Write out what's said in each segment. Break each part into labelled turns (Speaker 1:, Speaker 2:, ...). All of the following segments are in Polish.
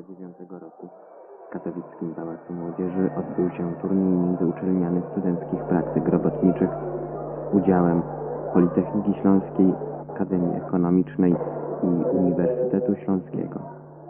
Speaker 1: 2009 roku w katowickim Pałacu Młodzieży odbył się turniej międzyuczelniany studenckich praktyk robotniczych z udziałem Politechniki Śląskiej, Akademii Ekonomicznej i Uniwersytetu Śląskiego.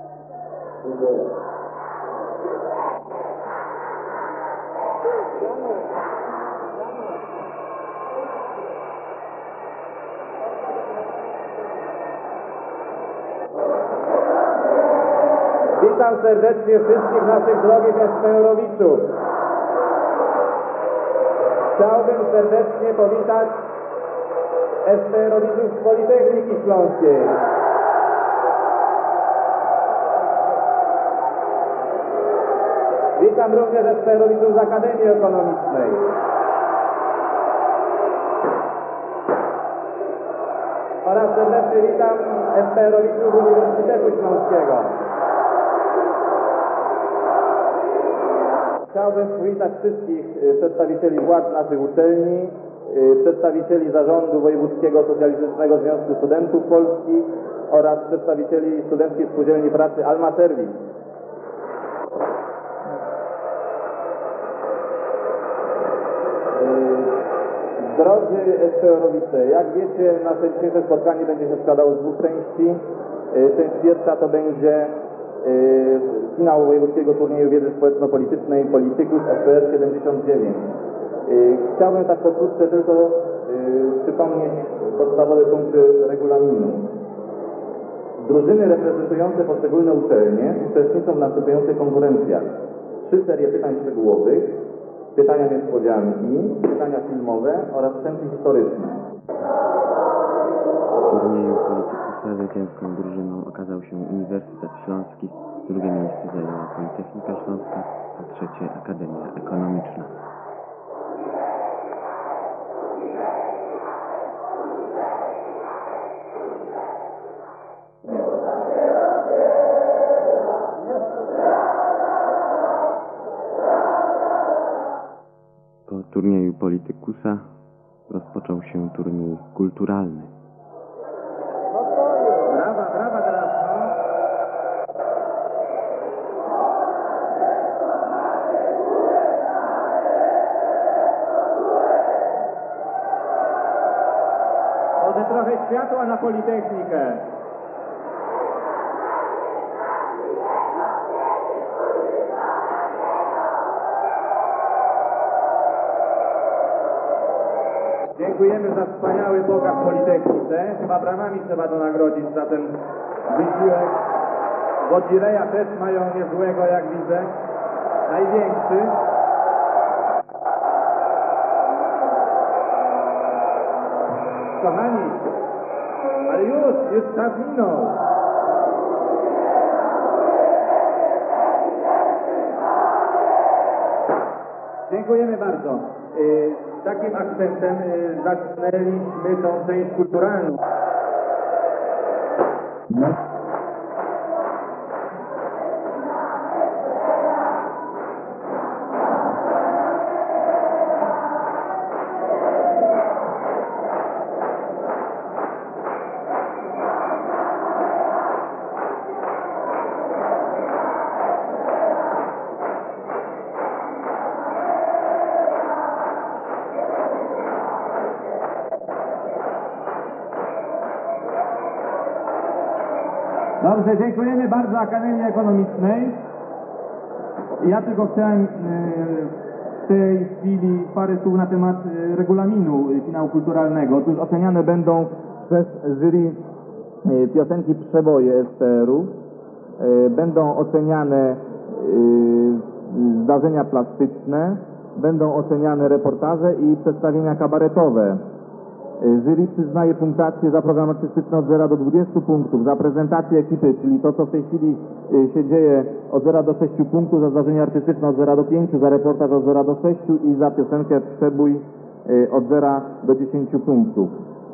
Speaker 2: Witam serdecznie wszystkich naszych drogich SPR-owiczów. Chciałbym serdecznie powitać SPR-owiczów z Politechniki Śląskiej. Witam również SPR-owiczów z Akademii Ekonomicznej. Oraz serdecznie witam SPR-owiczów Uniwersytetu Śląskiego. Chciałbym powitać wszystkich przedstawicieli władz naszych uczelni, przedstawicieli Zarządu Wojewódzkiego Socjalistycznego Związku Studentów Polskich oraz przedstawicieli Studenckiej Spółdzielni Pracy Alma Serwis. Drodzy SPR-owicze, jak wiecie, nasze dzisiejsze spotkanie będzie się składało z dwóch części. Część pierwsza to będzie finał Wojewódzkiego Turnieju Wiedzy Społeczno-Politycznej Politykus SPR 79. Chciałbym tak pokrótce tylko przypomnieć podstawowe punkty regulaminu. Drużyny reprezentujące poszczególne uczelnie uczestniczą w następujących konkurencjach. 3 serie pytań szczegółowych, pytania niespodzianki, pytania filmowe oraz wstępy historyczne.
Speaker 1: W turnieju Politykusa zwycięską drużyną okazał się Uniwersytet Śląski, drugie miejsce zajęła Politechnika Śląska, a trzecie Akademia Ekonomiczna. Po turnieju Politykusa rozpoczął się turniej kulturalny.
Speaker 2: Brawa, brawa teraz, no. Może trochę światła na Politechnikę. Dziękujemy za wspaniały pokaz w Politechnice. Chyba bramami trzeba to nagrodzić za ten wysiłek. Bo Dzireja też mają niezłego, jak widzę. Największy. Kochani, ale już czas minął. Dziękujemy bardzo. Takim akcentem zaczynaliśmy tą część kulturalną. Dobrze, dziękujemy bardzo Akademii Ekonomicznej. Ja tylko chciałem w tej chwili parę słów na temat regulaminu finału kulturalnego. Otóż oceniane będą przez jury piosenki przeboje SPR-u. Będą oceniane zdarzenia plastyczne, będą oceniane reportaże i przedstawienia kabaretowe. Jury przyznaje punktację za program artystyczny od 0 do 20 punktów, za prezentację ekipy, czyli to, co w tej chwili się dzieje, od 0 do 6 punktów, za zdarzenie artystyczne od 0 do 5, za reportaż od 0 do 6 i za piosenkę Przebój od 0 do 10 punktów.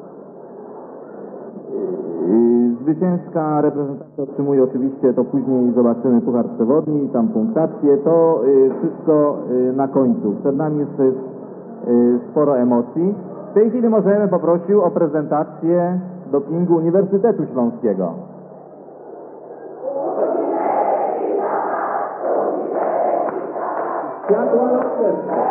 Speaker 2: Zwycięska reprezentacja otrzymuje oczywiście, to później zobaczymy, puchar przewodni, tam punktację, to wszystko na końcu. Przed nami jeszcze jest sporo emocji. W tej chwili możemy poprosić o prezentację dopingu Uniwersytetu Śląskiego. Światła laserskie.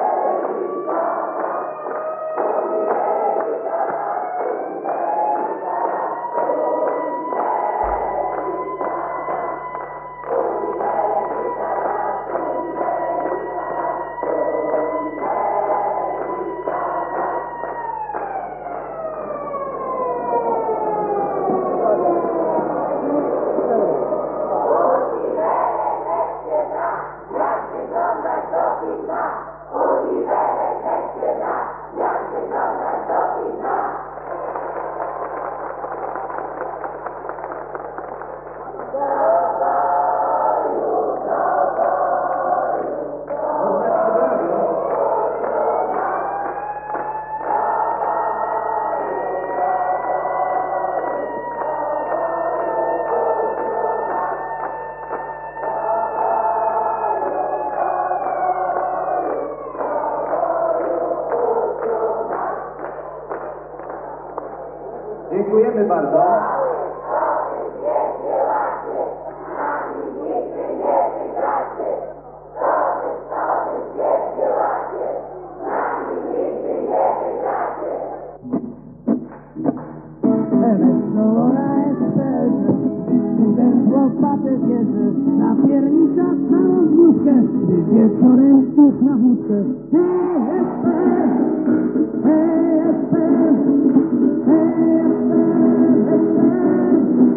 Speaker 2: Dziękujemy bardzo.
Speaker 3: Łopatę bierze, napiernicza całą dniówkę, wieczorem już na wódkę. Hej, Esper! Hej, Esper! Hej, Esper! Esper!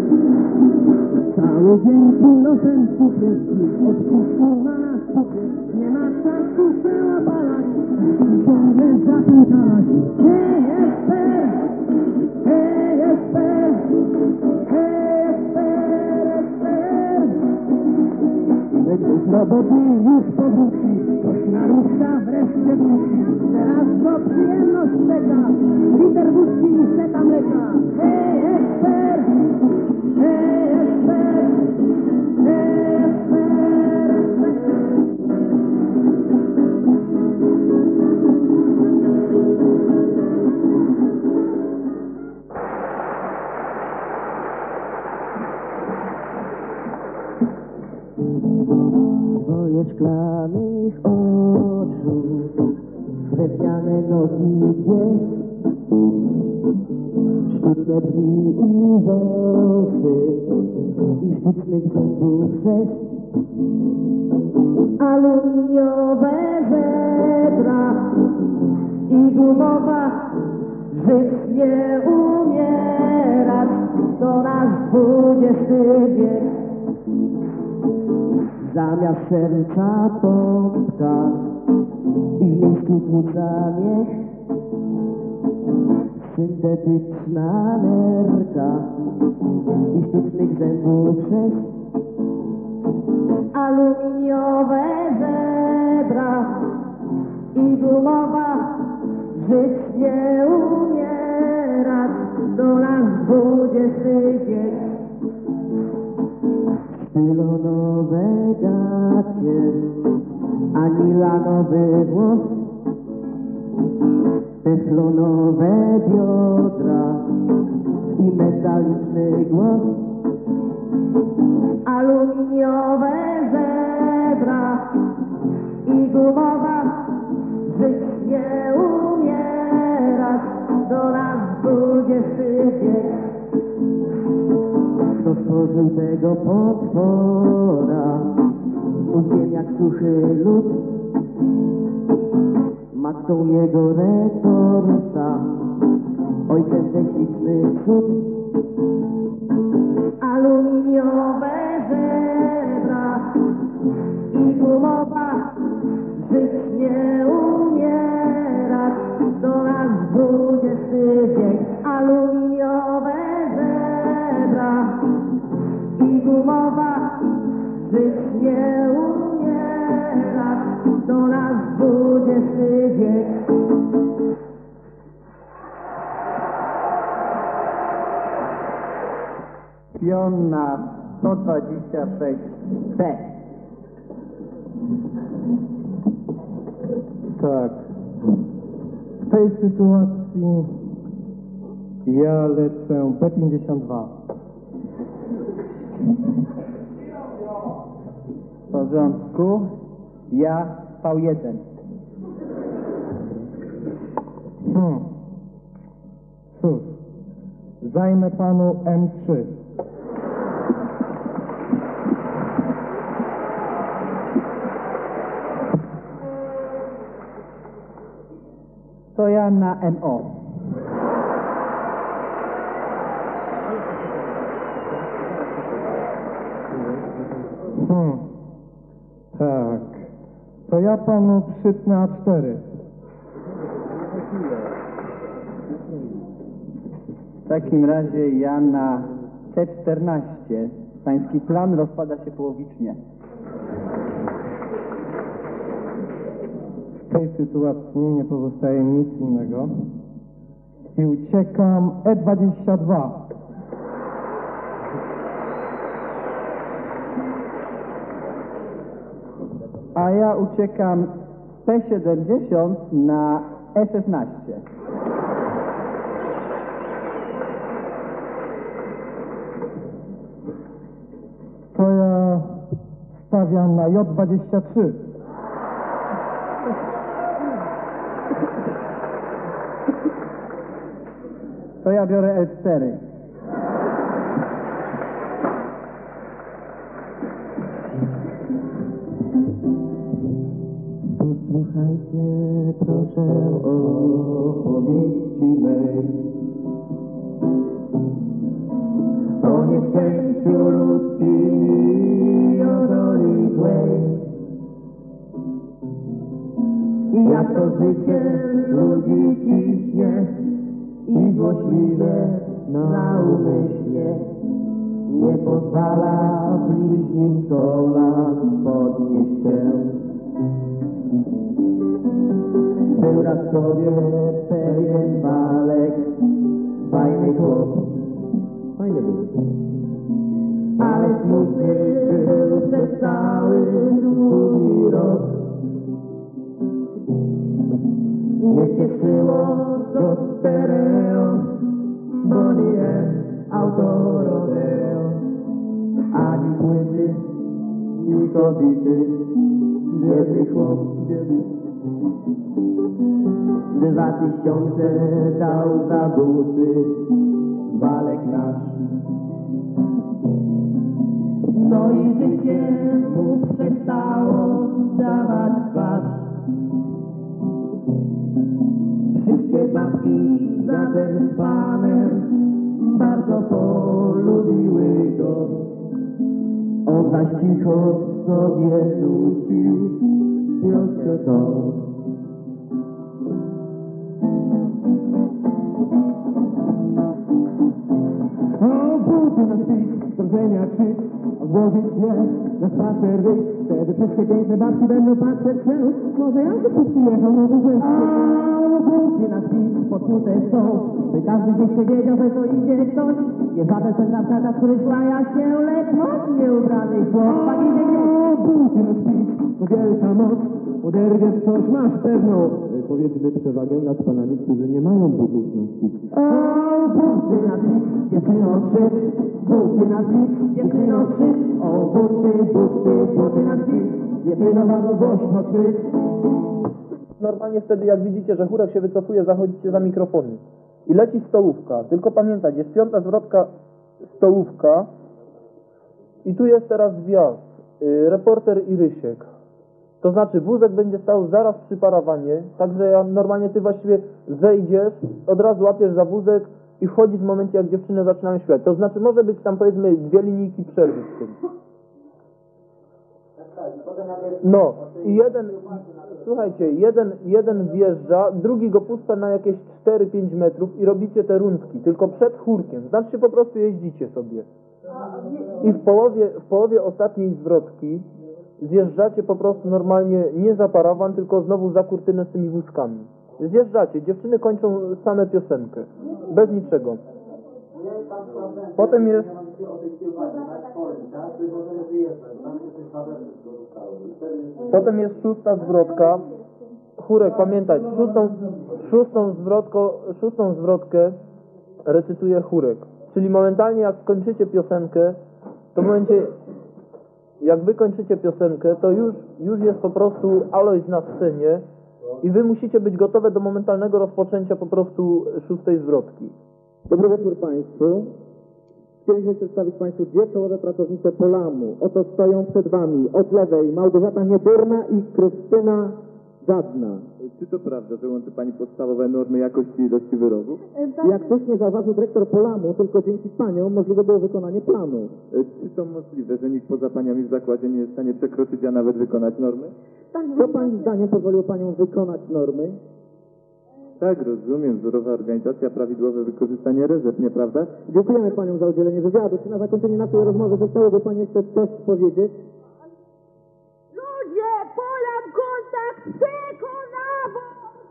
Speaker 3: Cały dzień kilofem cukry, odpuszczą na nas cukry, nie ma czasu się opalać, musi ciągle zapinkalać. Hej, Esper! Hej, Esper! Hej, Esper! Gdyż robotnik już powróci, coś narusza wreszcie wróci. Teraz go przyjemność czeka, liter wódki i seta mleka. Hej, Esper! Hej, Esper! Hej, Esper! Dwoje szklanych oczu, drewniane nogi dwie, sztuczne drzwi i rzęsy, i sztucznych zębów sześć, aluminiowe żebra i gumowa, żyć nie umierać, to nasz XX wiek. Zamiast serca pompka i w miejscu płuca miech, syntetyczna nerka i sztucznych zębów sześć, aluminiowe żebra i gumowa, żyć nie umierać, to nasz XX wiek. Stylonowe gacie, anilanowy włos, teflonowe biodra i metaliczny głos, aluminiowe żebra i gumowa, żyć nie umierać, do nas XX wiek. Kto stworzył tego potwora, uziem jak suchy lód, matką jego retorta, ojcem technicznych cud. Aluminiowe żebra i gumowa, żyć nie umierać, do nas XX wiek. Aluminiowe żebra i gumowa, żyć nie umierać, do nas XX wiek.
Speaker 4: Pion na 126B.
Speaker 5: Tak. W tej sytuacji ja lecę B52.
Speaker 4: W porządku. Ja V1.
Speaker 5: Cóż, zajmę panu M3.
Speaker 4: To ja na MO.
Speaker 5: Tak. To ja panu przytnę A4.
Speaker 4: W takim razie ja na C14. Pański plan rozpada się połowicznie.
Speaker 5: W tej sytuacji nie pozostaje nic innego i uciekam E22.
Speaker 4: A ja uciekam P70 na E16.
Speaker 5: To ja stawiam na J23.
Speaker 4: To ja biorę L4.
Speaker 3: Posłuchajcie proszę opowieści mej o nieszczęściu ludzkim i o doli złej. I jak to życie ludzi ciśnie i złośliwie na umyśle nie pozwala bliźnim kolan podnieść się. Był raz sobie pewien Walek, fajny chłop, fajny był, ale smutny był przez cały długi rok. Nie cieszyło go stereo, bo nie auto rodeo, ani płyty, ni kobiety, biedny chłop. 2000 dał za buty Walek nasz. No i życie mu przestało dawać twarz. Wszystkie babki za ten panem bardzo polubiły go. On zaś cicho sobie nucił pioskę tą.
Speaker 5: O, buty na świt, stworzenia krzyk, odłożyć je na spacer wyjść. Wtedy wszystkie piękne babki będą patrzeć się. Może ja tu przyjechał na dłużej.
Speaker 3: O, buty na świt, potknute są, by każdy gdzieś się wiedział, że to idzie ktoś. Nie żaden sędzia, który szlaja się, lecz modnie ubrany chłopak idzie gdzieś.
Speaker 5: O, buty na świt, to wielka moc, oderwiesz coś, masz pewną, powiedzmy, przewagę nad panami, którzy nie mają butów na świt.
Speaker 3: O, buty na świt, dziewczyno krzycz, buty na świt, dziewczyno krzycz. O, buty na świt, dziewczyno bardzo głośno krzycz.
Speaker 2: Normalnie wtedy, jak widzicie, że chórek się wycofuje, zachodzicie za mikrofonu. I leci stołówka. Tylko pamiętać, jest 5. zwrotka stołówka. I tu jest teraz wjazd. Reporter i Rysiek. To znaczy wózek będzie stał zaraz przy parawanie. Także normalnie ty właściwie zejdziesz, od razu łapiesz za wózek i wchodzisz w momencie, jak dziewczyny zaczynają śpiewać. To znaczy może być tam, powiedzmy, 2 linijki przerwy w tym. No i słuchajcie, jeden wjeżdża, drugi go puszcza na jakieś 4-5 metrów i robicie te rundki, tylko przed chórkiem. Znaczy po prostu jeździcie sobie. I w połowie ostatniej zwrotki zjeżdżacie po prostu normalnie nie za parawan, tylko znowu za kurtynę z tymi wózkami. Zjeżdżacie, dziewczyny kończą same piosenkę, bez niczego. Potem jest... Potem jest 6. zwrotka. Chórek, pamiętaj, szóstą zwrotkę recytuje chórek. Czyli momentalnie jak skończycie piosenkę, to w momencie
Speaker 6: jak wy kończycie piosenkę, to już jest po prostu Alojz na scenie i wy musicie być gotowe do momentalnego rozpoczęcia po prostu szóstej zwrotki.
Speaker 5: Dobry wieczór Państwu. Chcieliśmy przedstawić Państwu dwie czołowe pracownice Polamu. Oto stoją przed Wami od lewej Małgorzata Niedurna i Krystyna Żadna.
Speaker 2: Czy to prawda, że łączy Pani podstawowe normy jakości i ilości wyrobów?
Speaker 5: Jak słusznie zauważył dyrektor Polamu, tylko dzięki Paniom możliwe było wykonanie planu.
Speaker 2: Czy to możliwe, że nikt poza Paniami w zakładzie nie jest w stanie przekroczyć, a nawet wykonać normy?
Speaker 5: Co Pani zdaniem pozwoliło Paniom wykonać normy?
Speaker 2: Tak, rozumiem. Wzorowa organizacja, prawidłowe wykorzystanie rezerw, nieprawda?
Speaker 5: Dziękujemy Paniom za udzielenie wywiadu. Czy na zakończenie naszej rozmowy zechciałoby Pani jeszcze coś powiedzieć?
Speaker 3: Ludzie, Polam kontakt przekonało!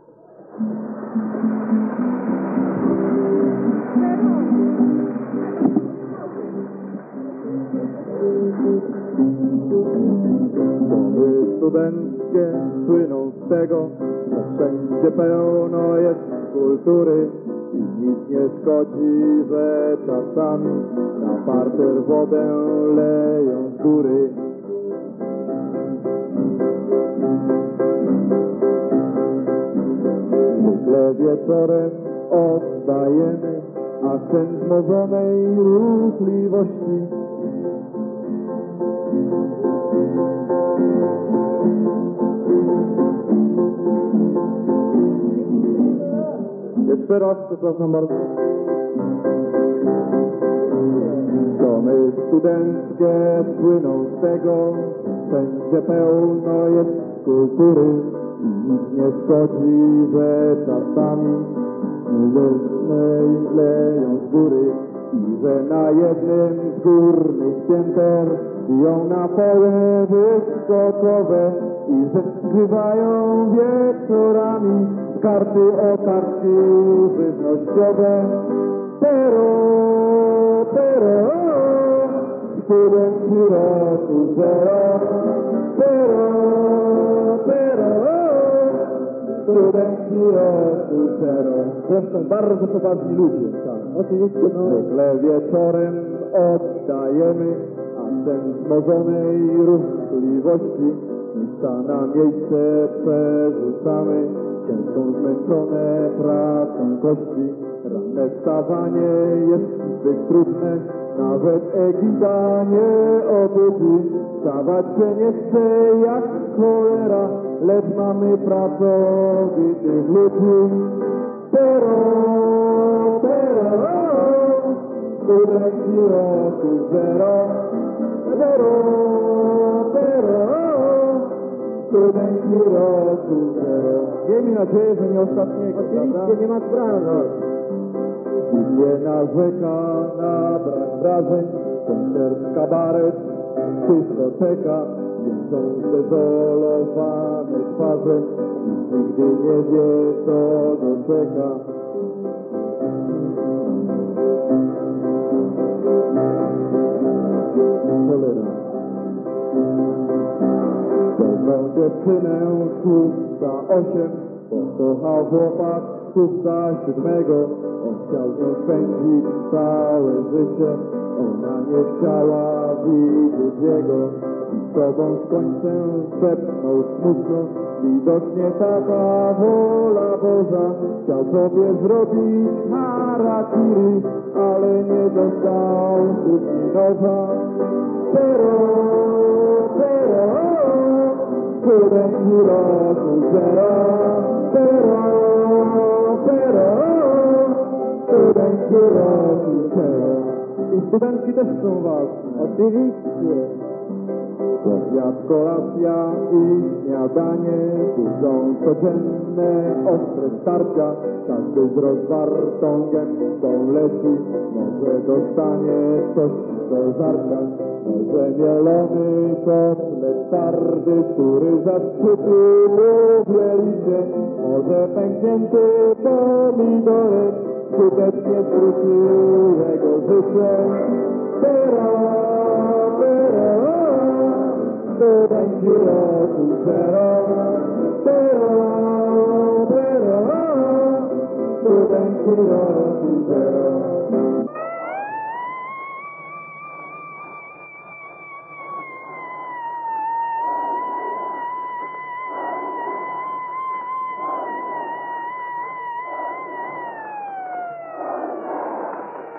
Speaker 2: Domy studenckie słyną z tego, że wszędzie pełno jest kultury i nic nie szkodzi, że czasami na parter wodę leją z góry. Zwykle wieczorem oddajemy akcent wzmożonej ruchliwości. Jeszcze raz, przepraszam bardzo. Domy studenckie słyną z tego, wszędzie pełno jest kultury i nic nie szkodzi, że czasami leją z góry i że na jednym z górnych pięter piją napoje wyskokowe i że skrywają wieczorami karty o kartki żywnościowe. Pero, studenci roku zero. Pero, studenci roku zero. Zresztą bardzo poważni ludzie, tak. Oczywiście, zwykle wieczorem oddajemy akcent wzmożonej ruchliwości. Miejsca na miejsce przerzucamy, ciężką zmęczone pracą kości. Ranne wstawanie jest zbyt trudne, nawet Egida nie obudzi. Wstawać się nie chce jak cholera, lecz mamy pracowitych ludzi. Pero, studenci roku zero. Studenci roku zero. Miejmy nadzieję, że nie ostatniego. Oczywiście, nie ma sprawy. Nie narzeka na brak wrażeń, koncert, kabaret, dyskoteka, są zdezolowane twarze, nikt nigdy nie wie, co doczeka. Cholera. Pewną dziewczynę za 8 pokochał chłopak za 7. On chciał z nią spędzić całe życie, ona nie chciała widzieć jego. Z sobą z końcem szepnął smutno, widocznie taka wola Boża. Chciał sobie zrobić harakiri, ale nie dostał kuchni noża. Pero, studenci roku zero. Studenci roku zero. I studentki też są ważne. Oczywiście. Obiad, kolacja i śniadanie, tu są codzienne ostre starcia. Każdy z rozwartą gębą leci, może dostanie coś do żarcia. Może mielony kotlet twardy, który zastrzypi lubieliście. Może pęknięty pomidorek skutecznie skrócił jego życie. Studenci roku zero. Studenci roku zero.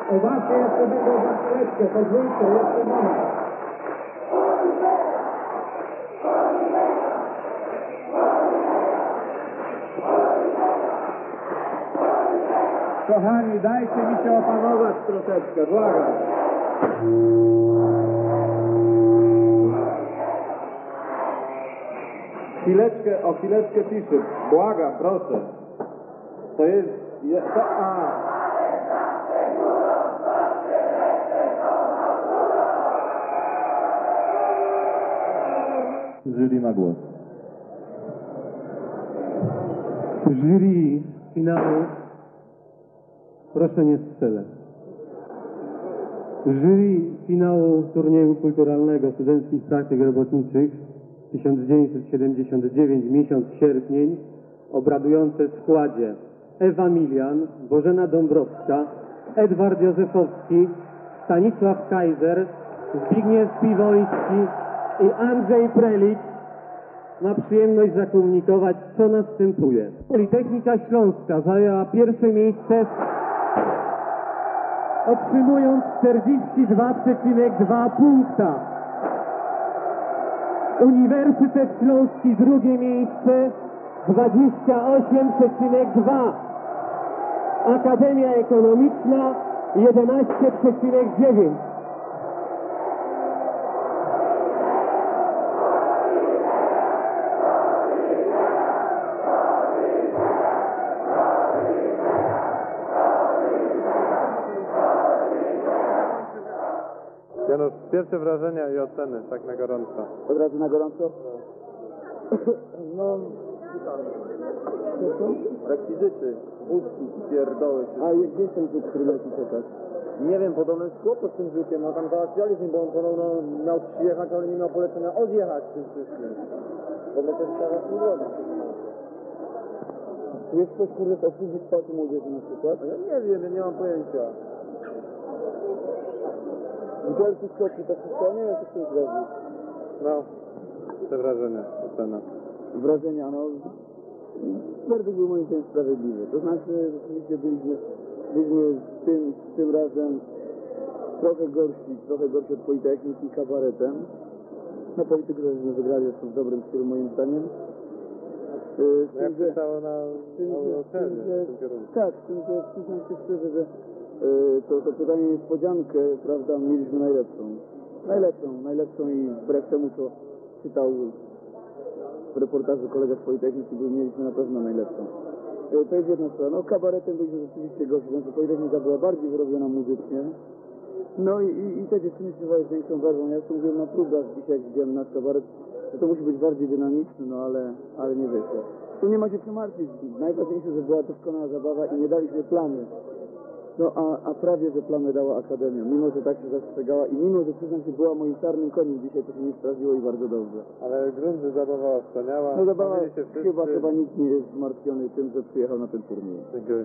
Speaker 5: O właśnie, jeszcze będą za chwileczkę, pozwólcie, jeszcze moment. Kochani, dajcie mi się opanować troszeczkę, błagam. O chwileczkę ciszy. Błagam, proszę. To jest... Jury ma głos.
Speaker 7: Jury finału, proszę nie strzelać. Jury finału turnieju kulturalnego studenckich praktyk robotniczych 1979, miesiąc sierpień, obradujące w składzie Ewa Milian, Bożena Dąbrowska, Edward Józefowski, Stanisław Kaiser, Zbigniew Piwoński i Andrzej Prelicz, ma przyjemność zakomunikować, co następuje. Politechnika Śląska zajęła pierwsze miejsce, otrzymując 42,2 punkta. Uniwersytet Śląski drugie miejsce 28,2. Akademia Ekonomiczna 11,9.
Speaker 8: Janusz, pierwsze wrażenia i oceny, tak na gorąco.
Speaker 4: Od razu na gorąco? No...
Speaker 2: Rekwizyty, wódki, pierdoły.
Speaker 4: A gdzie jest ten rzut, który miał ci czekać?
Speaker 2: Nie wiem, podobno jest kłopot z tym rzutem, no tam załatwialiśmy, bo on podobno miał przyjechać, ale nie miał polecenia odjechać tym wszystkim. Bo my też teraz nie robić.
Speaker 4: Tu jest coś, kurde, z obsługi spłaty młodzieży na przykład?
Speaker 2: Ja nie wiem, ja nie mam pojęcia.
Speaker 4: Widelki, skoki, to wszystko, nie wiem, co chcesz zrobić.
Speaker 8: No, te wrażenia, ocena.
Speaker 4: Wrażenia, no... Werdykt był moim zdaniem sprawiedliwy. To znaczy, rzeczywiście byliśmy tym razem trochę gorsi od Politechniki kabaretem. No politykę żeśmy wygrali, zresztą w dobrym stylu moim zdaniem.
Speaker 8: Jak pisało na ocenie w tym kierunku.
Speaker 4: Tak, z tym, że przyznam się szczerze, że to pytanie niespodziankę, prawda, mieliśmy najlepszą i wbrew temu, co czytał w reportażu kolega z Politechniki, mieliśmy na pewno najlepszą. To jest jedna sprawa. No kabaretem byliśmy rzeczywiście gości, znaczy Politechnika była bardziej wyrobiona muzycznie. No i te dziewczyny śpiewały z większą werwą. Ja już to mówiłem na próbach dzisiaj, jak widziałem nasz kabaret, że to musi być bardziej dynamiczny, no ale nie wyszło. Tu nie ma się co martwić. Najważniejsze, że była doskonała zabawa i nie daliśmy plamy. No a prawie, że plamę dała Akademia, mimo że tak się zastrzegała i mimo, że przyznam się, była moim czarnym koniem dzisiaj, to się nie sprawdziło i bardzo dobrze.
Speaker 8: Ale grunt, że zabawa wspaniała.
Speaker 4: No zabawa,
Speaker 8: Bawili się wszyscy.
Speaker 4: chyba nikt nie jest zmartwiony tym, że przyjechał na ten turniej.
Speaker 8: Dziękuję.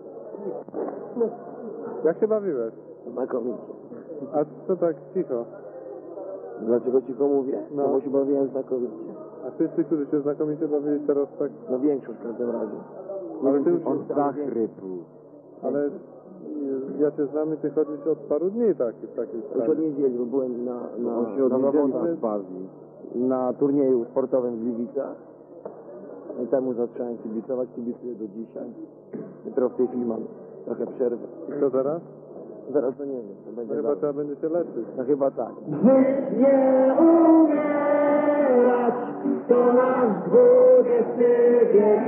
Speaker 8: Jak się bawiłeś?
Speaker 9: Znakomicie.
Speaker 8: A co tak cicho?
Speaker 9: Dlaczego cicho mówię?
Speaker 8: No.
Speaker 9: Bo się bawiłem znakomicie.
Speaker 8: A wszyscy, którzy się znakomicie bawili, teraz tak...
Speaker 9: No większość w każdym razie.
Speaker 8: Ale ty już...
Speaker 9: On zachrypł.
Speaker 8: Ale ja cię znam i ty chodzisz od paru dni w takim
Speaker 9: Już od niedzieli, bo byłem na zawodach
Speaker 8: bawi.
Speaker 9: na turnieju sportowym w Gliwicach. I temu zacząłem kibicować, kibicuję do dzisiaj. Dopiero w tej chwili mam trochę przerwy.
Speaker 8: I co teraz?
Speaker 9: Zaraz to nie wiem, to będzie
Speaker 8: Chyba trzeba będzie się leczyć.
Speaker 9: No chyba tak.
Speaker 3: Żyć nie umierać, to nasz XX wiek.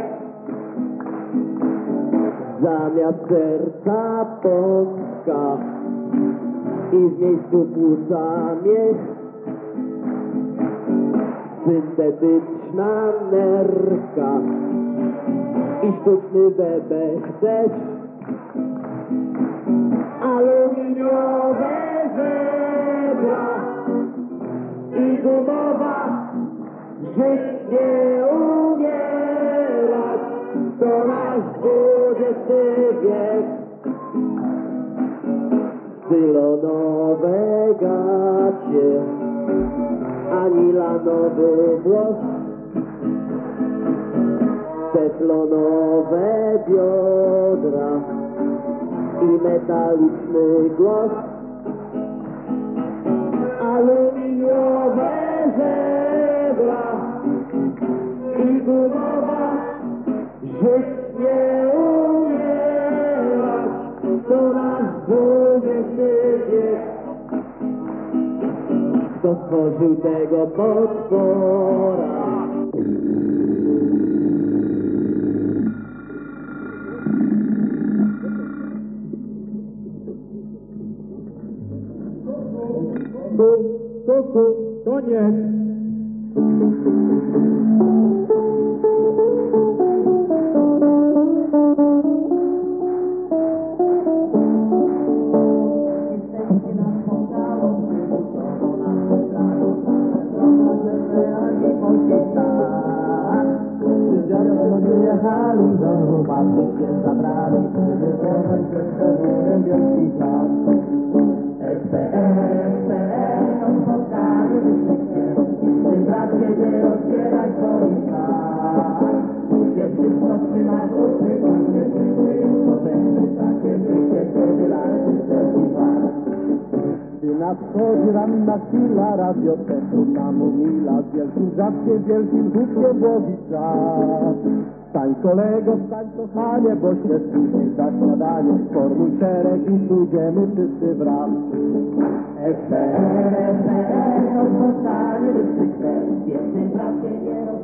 Speaker 3: Zamiast serca Polska i w miejscu płuca miech. Syntetyczna nerka i sztuczny bebek też. Aluminiowe żebra i gumowa. Żyć nie umierać, to nasz XX wiek. Stylonowe gacie, ani lanowy włos. Teflonowe biodra i metaliczny głos. Aluminiowe żebra i gumowa, żyć nie umierać, to nasz XX wiek. Kto stworzył tego potwora?
Speaker 5: Koniec!
Speaker 3: Jesteście nas pokało, przymusowo nas wybrało, droga ze i polskiej stan. Wszyscy jechali, do łopaty się zabrali, wykonać przez pewien wielki plan. SPR, to spotkanie wyższych cel, ty bracie nie rozbieraj swoich szat. Musicie wszystko trzymać kupy, nie żyły, to będzie takie życie, kiedy lasy serci was.
Speaker 5: Gdy nadchodzi ranna chwila, radioteku nam umila, z wielkim wrzaskiem, wielkim hutkiem łowi czas. Stań kolego, stań kochanie, bo się spóźnisz za śniadanie, formuj szereg i pójdziemy wszyscy wraz.
Speaker 3: SPR, to spotkanie wyższych cel, więcej bracie nie rozbieraj.